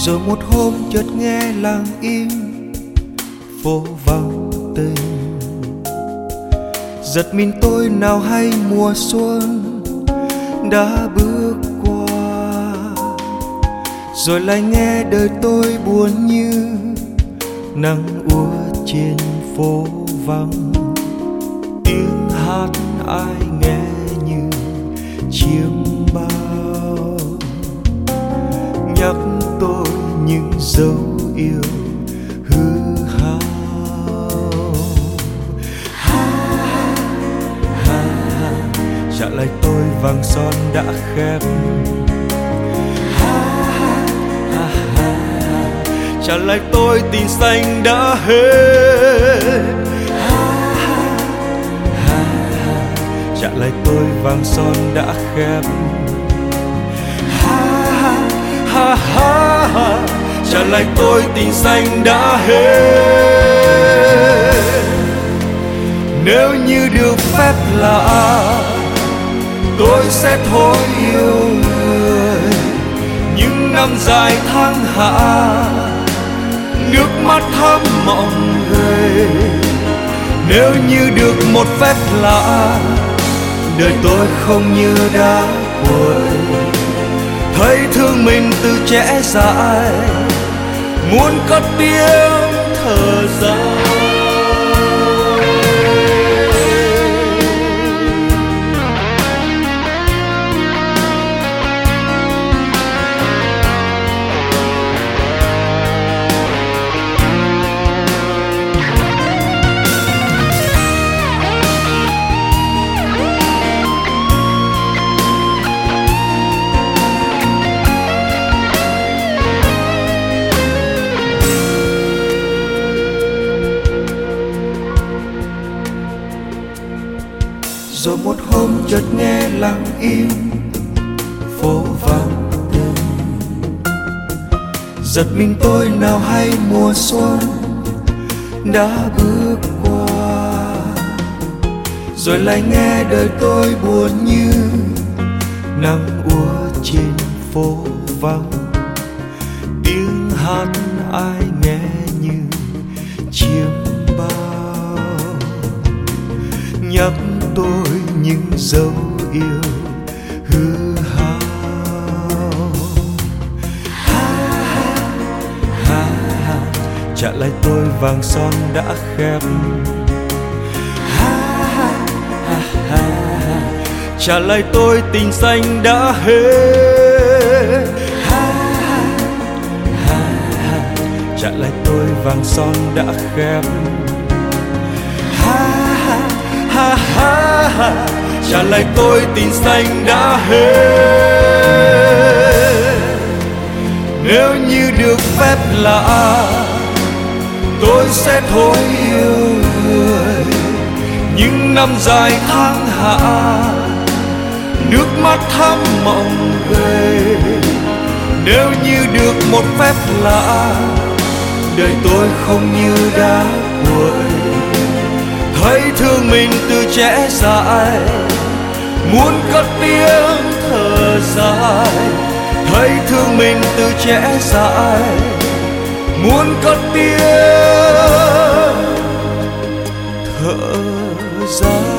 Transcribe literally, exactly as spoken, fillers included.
Rồi một hôm chợt nghe lặng im, phố vắng tình. Giật mình tôi nào hay mùa xuân đã bước qua, rồi lại nghe đời tôi buồn như nắng úa trên phố vắng. Tiếng hát ai nghe như chiêm bao, nhắc tôi những dấu yêu hư hao. Ha, ha, ha, trả lại tôi vàng son đã khép. Ha, ha, ha, ha, trả lại tôi tình xanh đã hết. Ha, ha, ha, trả lại tôi vàng son đã khép. Ha, ha, ha, trả lại tôi tình xanh đã hết. Nếu như được phép lạ, tôi sẽ thôi yêu người. Những năm dài tháng hạ, nước mắt thắm mộng về. Nếu như được một phép lạ, đời tôi không như đã cuối. Thấy thương mình từ trẻ dại, muốn cất tiếng thở dài. Rồi một hôm chợt nghe lặng im, phố vắng tình. Giật mình tôi nào hay mùa xuân đã bước qua, rồi lại nghe đời tôi buồn như nắng úa trên phố vắng. Tiếng hát ai nghe như chiêm bao, nhắc tôi những dấu yêu hư hao. Ha, ha, ha, trả lại tôi vàng son đã khép. Ha, ha, ha, ha, trả lại tôi tình xanh đã hết. Ha, ha, ha, ha, trả lại tôi vàng son đã khép. Ha, ha, ha, ha, trả lại tôi tình xanh đã hết. Nếu như được phép lạ, tôi sẽ thôi yêu người. Những năm dài tháng hạ, nước mắt thắm mộng về. Nếu như được một phép lạ, đời tôi không như đã cuối. Thấy thương mình từ trẻ dại, muốn cất tiếng thở dài. Thấy thương mình từ trẻ dại, muốn cất tiếng thở dài.